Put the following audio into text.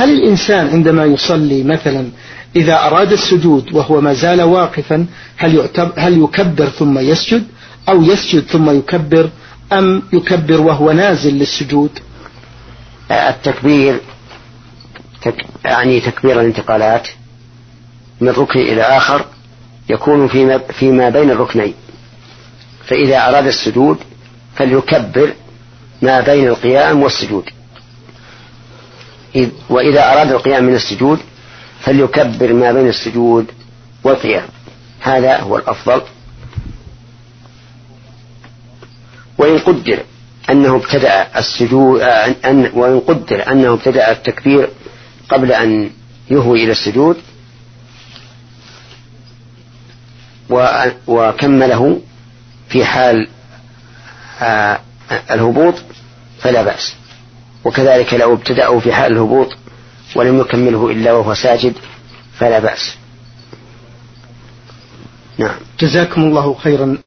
هل الإنسان عندما يصلي مثلا إذا أراد السجود وهو ما زال واقفا هل يكبر ثم يسجد، أو يسجد ثم يكبر، أم يكبر وهو نازل للسجود؟ التكبير يعني تكبير الانتقالات من ركن إلى آخر يكون فيما بين الركنين، فإذا أراد السجود فليكبر ما بين القيام والسجود، وإذا أراد القيام من السجود فليكبر ما بين السجود والقيام، هذا هو الأفضل. وإن قدر أنه ابتدأ السجود وإن قدر أنه ابتدأ التكبير قبل أن يهوي إلى السجود وكمله في حال الهبوط فلا بأس، وكذلك لو ابتدأه في حال الهبوط ولم يكمله إلا وهو ساجد فلا بأس. نعم. جزاكم الله خيرا.